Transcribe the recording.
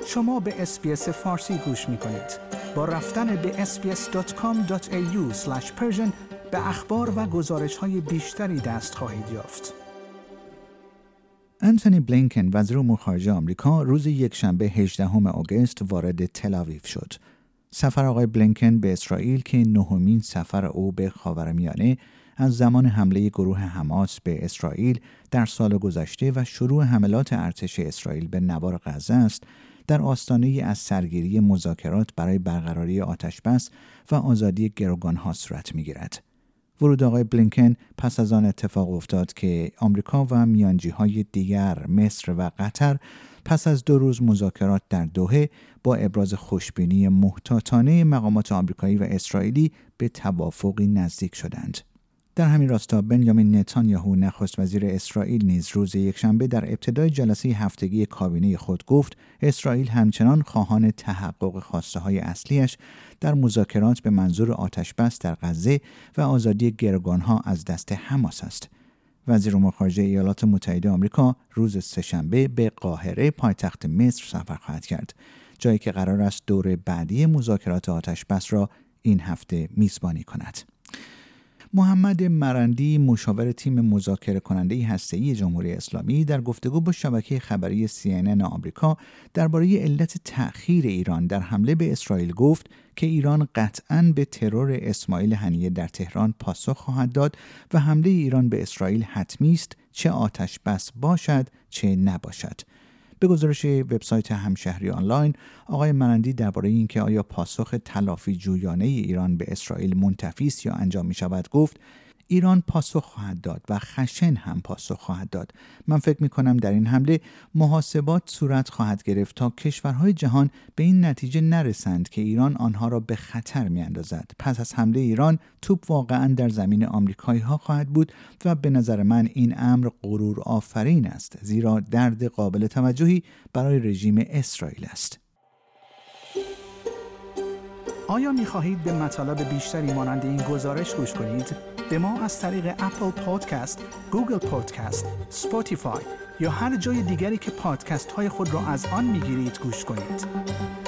شما به اس‌بی‌اس فارسی گوش می‌کنید. با رفتن به sbs.com.au/persian به اخبار و گزارش‌های بیشتری دست خواهید یافت. انتونی بلینکن وزیر امور خارجه آمریکا روز یکشنبه 18 آگوست وارد تل‌آویو شد. سفر آقای بلینکن به اسرائیل که نهمین سفر او به خاورمیانه از زمان حمله گروه حماس به اسرائیل در سال گذشته و شروع حملات ارتش اسرائیل به نوار غزه است، در آستانه از سرگیری مذاکرات برای برقراری آتشبس و آزادی گروگان‌ها صورت می‌گیرد. ورود آقای بلینکن پس از آن اتفاق افتاد که آمریکا و میانجی‌های دیگر مصر و قطر پس از 2 روز مذاکرات در دوحه با ابراز خوشبینی محتاطانه مقامات آمریکایی و اسرائیلی به توافقی نزدیک شدند. در همین راستا بنیامین نتانیاهو نخست وزیر اسرائیل نیز روز یکشنبه در ابتدای جلسه هفتگی کابینه خود گفت اسرائیل همچنان خواهان تحقق خواسته‌های اصلیش در مذاکرات به منظور آتشبس در غزه و آزادی گروگان‌ها از دست حماس است. وزیر امور خارجه ایالات متحده آمریکا روز سه‌شنبه به قاهره پایتخت مصر سفر خواهد کرد، جایی که قرار است دور بعدی مذاکرات آتشبس را این هفته میزبانی کند. محمد مرندی مشاور تیم مذاکره کننده هسته‌ای جمهوری اسلامی در گفتگو با شبکه خبری CNN آمریکا درباره علت تأخیر ایران در حمله به اسرائیل گفت که ایران قطعاً به ترور اسماعیل هنیه در تهران پاسخ خواهد داد و حمله ایران به اسرائیل حتمی است، چه آتش بس باشد چه نباشد. به گزارش وبسایت همشهری آنلاین، آقای مرندی درباره اینکه آیا پاسخ تلافی جویانه ایران به اسرائیل منتفی است یا انجام می شود گفت ایران پاسخ خواهد داد و خشن هم پاسخ خواهد داد. من فکر می کنم در این حمله محاسبات صورت خواهد گرفت تا کشورهای جهان به این نتیجه نرسند که ایران آنها را به خطر می اندازد. پس از حمله ایران توپ واقعا در زمین آمریکایی ها خواهد بود و به نظر من این امر غرور آفرین است، زیرا درد قابل توجهی برای رژیم اسرائیل است. آیا می خواهید به مطالب بیشتری مانند این گزارش گوش کنید؟ به ما از طریق اپل پادکست، گوگل پادکست، اسپاتیفای یا هر جای دیگری که پادکست های خود را از آن می گیرید گوش کنید.